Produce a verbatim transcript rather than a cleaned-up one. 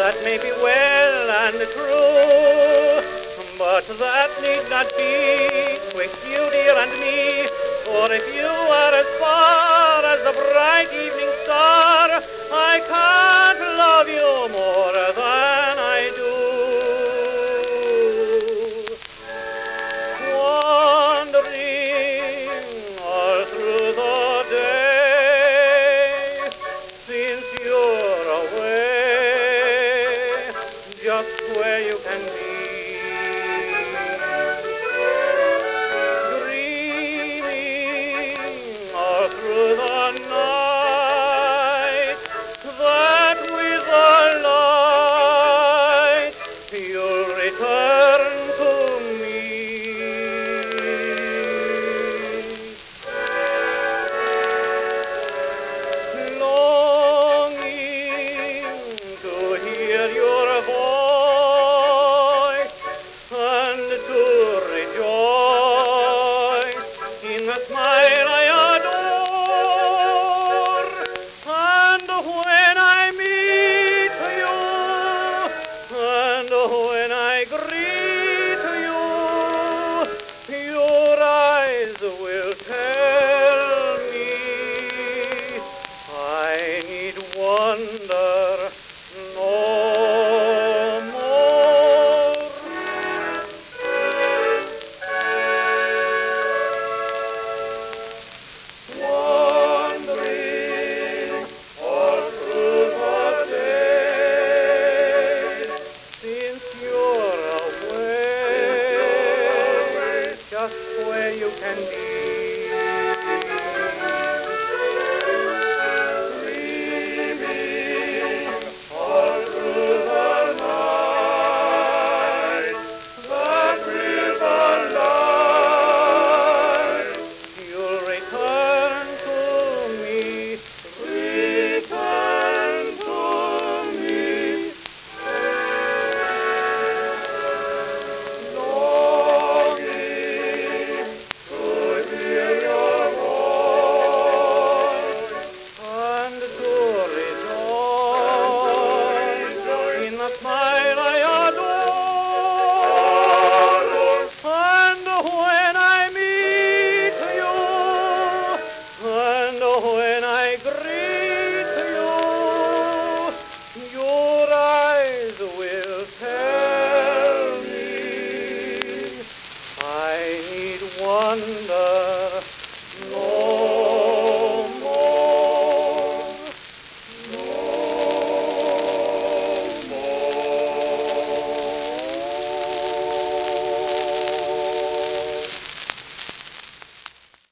that may be well and true, but that need not be twixt you, dear, and me. For if you are as far as the bright evening star, I can't love you more than I do. Wandering all through the day, since you're away, just where you can be. Through the night, that with the light you'll return to me. Longing to hear your voice and to rejoice in the smile I adore. When I greet you, your eyes will tell me I need wonder no more. Wandering all through the day, since you're away, just where you can be. Dreaming all through the night, that with the light you'll return to me, return to me. Smile I adore, and when I meet you, and when I greet you, your eyes will tell me I need wonder